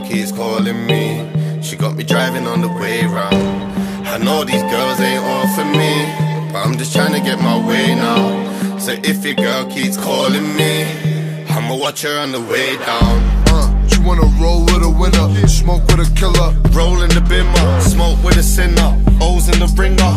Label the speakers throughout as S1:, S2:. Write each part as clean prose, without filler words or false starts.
S1: keeps calling me. She got me driving on the way round. I know these girls ain't all for me, but I'm just trying to get my way now. So if your girl keeps calling me, I'ma watch her on the way down.
S2: She wanna roll with a winner, smoke with a killer,
S1: roll in the bimmer, smoke with a sinner, O's in the bringer.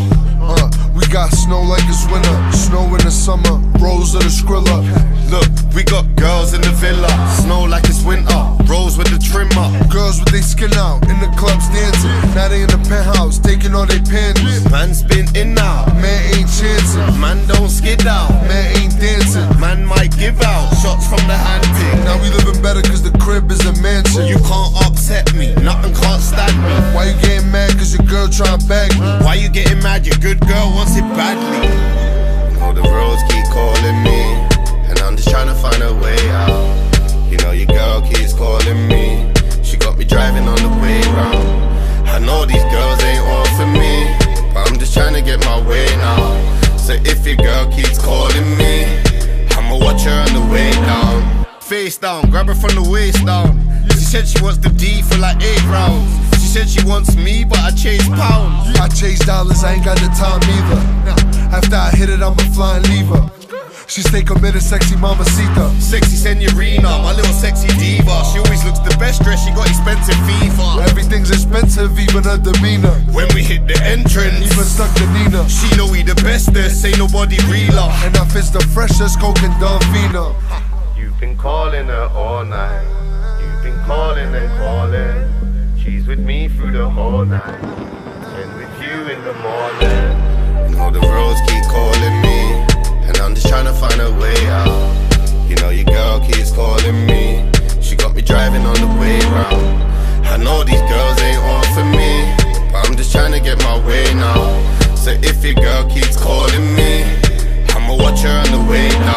S2: We got snow like it's winter, snow in the summer, rolls of the Skrilla.
S1: Look, we got girls in the villa, snow like it's winter, rolls with the trimmer.
S2: Girls with their skin out, in the clubs dancing. Now they in the penthouse, taking all their panties.
S1: Man's been in now,
S2: man ain't chancing.
S1: Man don't skid out,
S2: man ain't dancing.
S1: Man might give out, shots from the handpick.
S2: Now we living better cause the crib is a mansion.
S1: You can't upset me, nothing can't stand me.
S2: Why you getting mad cause your girl tryna bag me?
S1: Why you getting mad, your good girl wants it badly. You know the roads keep calling me, and I'm just trying to find a way out. You know your girl keeps calling me, she got me driving on the way round. I know these girls ain't all for me, but I'm just trying to get my way now. So if your girl keeps calling me, I'ma watch her on the way down. Face down, grab her from the waist down. She said she wants the D for like 8 rounds. She said she wants me, but I chase pounds.
S2: I chase dollars, I ain't got the time either. After I hit it, I'm a flying lever. She stay committed, sexy mamacita.
S1: Sexy senorina, my little sexy diva. She always looks the best dressed, she got expensive FIFA.
S2: Everything's expensive, even her demeanor.
S1: When we hit the entrance,
S2: even stuck to Nina.
S1: She know we the bestest, ain't nobody realer.
S2: And I fist the freshest, Coke and Donfina.
S1: You've been calling her all night, you've been calling and calling. She's with me through the whole night, and with you in the morning. You know the roads keep calling me, and I'm just trying to find a way out. You know your girl keeps calling me, she got me driving on the way round. I know these girls ain't all for me, but I'm just trying to get my way now. So if your girl keeps calling me, I'ma watch her on the way down.